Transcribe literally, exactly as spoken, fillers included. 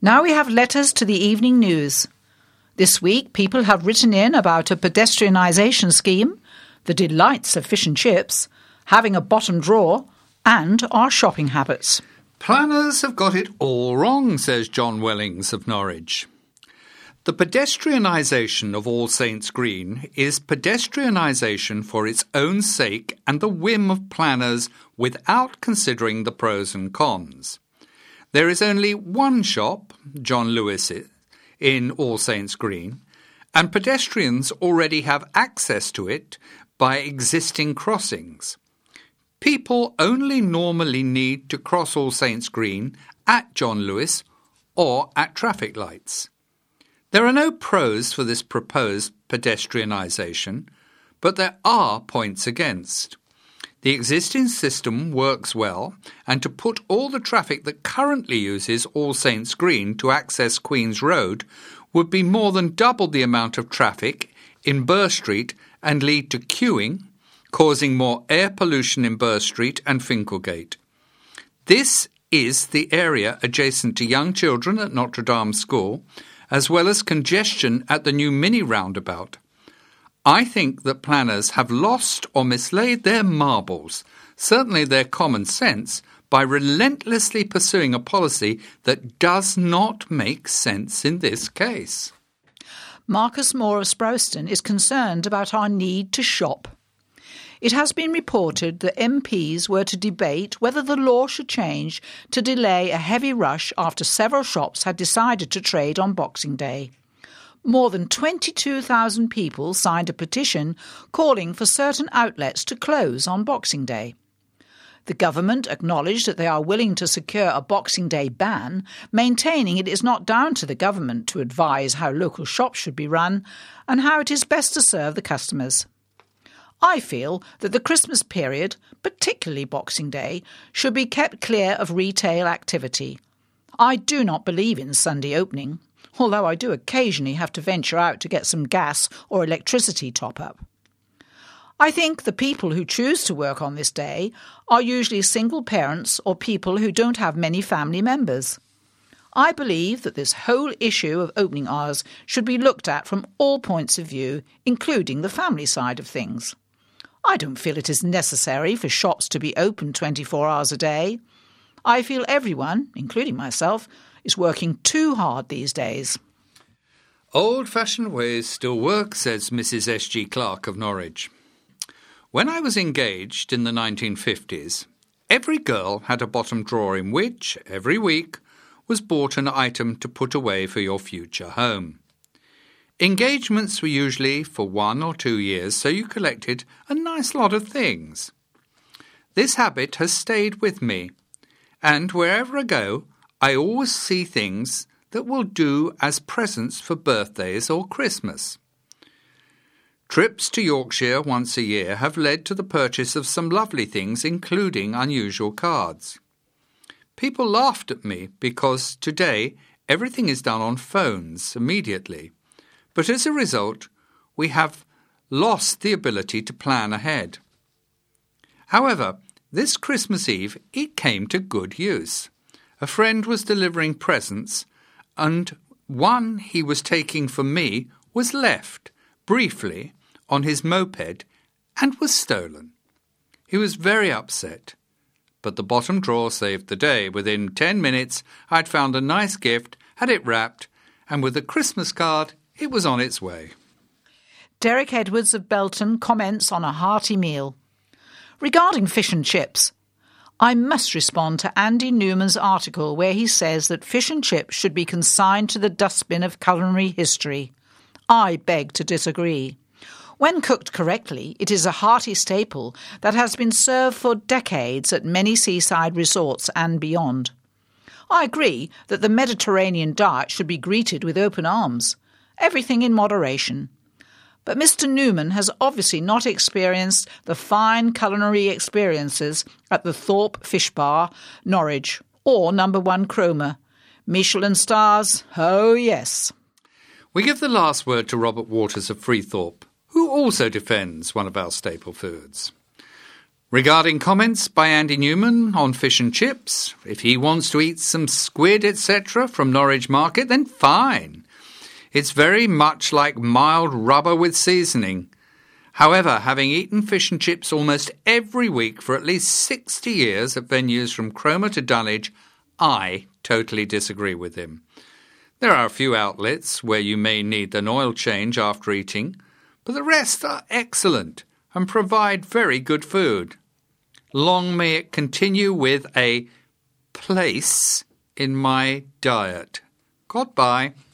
Now we have letters to the evening news. This week, people have written in about a pedestrianisation scheme, the delights of fish and chips, having a bottom drawer, and our shopping habits. Planners have got it all wrong, says John Wellings of Norwich. The pedestrianisation of All Saints Green is pedestrianisation for its own sake and the whim of planners without considering the pros and cons. There is only one shop, John Lewis, in All Saints Green, and pedestrians already have access to it by existing crossings. People only normally need to cross All Saints Green at John Lewis or at traffic lights. There are no pros for this proposed pedestrianisation, but there are points against. The existing system works well, and to put all the traffic that currently uses All Saints Green to access Queen's Road would be more than double the amount of traffic in Burr Street and lead to queuing, causing more air pollution in Burr Street and Finkelgate. This is the area adjacent to young children at Notre Dame School, as well as congestion at the new mini roundabout. I think that planners have lost or mislaid their marbles, certainly their common sense, by relentlessly pursuing a policy that does not make sense in this case. Marcus Moore of Sprowston is concerned about our need to shop. It has been reported that M Ps were to debate whether the law should change to delay a heavy rush after several shops had decided to trade on Boxing Day. More than twenty-two thousand people signed a petition calling for certain outlets to close on Boxing Day. The government acknowledged that they are willing to secure a Boxing Day ban, maintaining it is not down to the government to advise how local shops should be run and how it is best to serve the customers. I feel that the Christmas period, particularly Boxing Day, should be kept clear of retail activity. I do not believe in Sunday opening, although I do occasionally have to venture out to get some gas or electricity top-up. I think the people who choose to work on this day are usually single parents or people who don't have many family members. I believe that this whole issue of opening hours should be looked at from all points of view, including the family side of things. I don't feel it is necessary for shops to be open twenty-four hours a day. I feel everyone, including myself, is working too hard these days. Old-fashioned ways still work, says Missus S G Clark of Norwich. When I was engaged in the nineteen fifties, every girl had a bottom drawer in which, every week, was bought an item to put away for your future home. Engagements were usually for one or two years, so you collected a nice lot of things. This habit has stayed with me, and wherever I go, I always see things that will do as presents for birthdays or Christmas. Trips to Yorkshire once a year have led to the purchase of some lovely things, including unusual cards. People laughed at me because today everything is done on phones immediately. But as a result, we have lost the ability to plan ahead. However, this Christmas Eve, it came to good use. A friend was delivering presents, and one he was taking for me was left, briefly, on his moped and was stolen. He was very upset, but the bottom drawer saved the day. Within ten minutes, I'd found a nice gift, had it wrapped, and with a Christmas card, it was on its way. Derek Edwards of Belton comments on a hearty meal. Regarding fish and chips, I must respond to Andy Newman's article where he says that fish and chips should be consigned to the dustbin of culinary history. I beg to disagree. When cooked correctly, it is a hearty staple that has been served for decades at many seaside resorts and beyond. I agree that the Mediterranean diet should be greeted with open arms. Everything in moderation. But Mister Newman has obviously not experienced the fine culinary experiences at the Thorpe Fish Bar, Norwich, or Number One Cromer. Michelin stars, oh yes. We give the last word to Robert Waters of Freethorpe, who also defends one of our staple foods. Regarding comments by Andy Newman on fish and chips, if he wants to eat some squid, et cetera from Norwich Market, then fine. It's very much like mild rubber with seasoning. However, having eaten fish and chips almost every week for at least sixty years at venues from Cromer to Dulwich, I totally disagree with him. There are a few outlets where you may need an oil change after eating, but the rest are excellent and provide very good food. Long may it continue with a place in my diet. Goodbye.